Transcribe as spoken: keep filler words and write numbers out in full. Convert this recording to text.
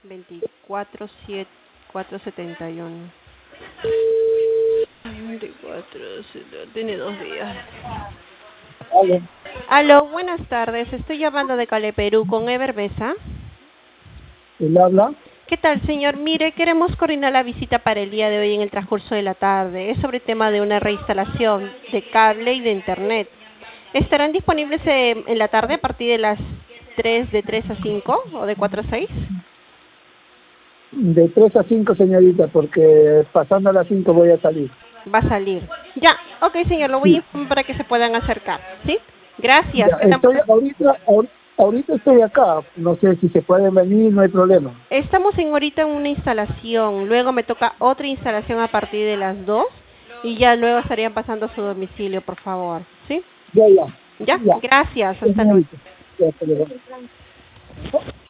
veinticuatro siete cuatrocientos setenta y uno. veinticuatro, tiene dos días. Aló, Aló, buenas tardes. Estoy llamando de Cale, Perú, con Ever Besa. ¿él habla? ¿Qué tal, señor? Mire, queremos coordinar la visita para el día de hoy en el transcurso de la tarde. Es sobre el tema de una reinstalación de cable y de internet. ¿Estarán disponibles eh, en la tarde a partir de las tres, de tres a cinco o de cuatro a seis? De tres a cinco, señorita, porque pasando a las cinco voy a salir. Va a salir. Ya, ok, señor, lo voy a Sí, informar para que se puedan acercar, ¿sí? Gracias. ya, Que tan estoy buenas- ahorita, ahor- ahorita estoy acá. No sé si se pueden venir, no hay problema. Estamos en ahorita en una instalación, luego me toca otra instalación a partir de las dos y ya luego estarían pasando a su domicilio, por favor, ¿sí? Ya, ya, Ya, ya. gracias, hasta luego. Señorita, ya, hasta luego.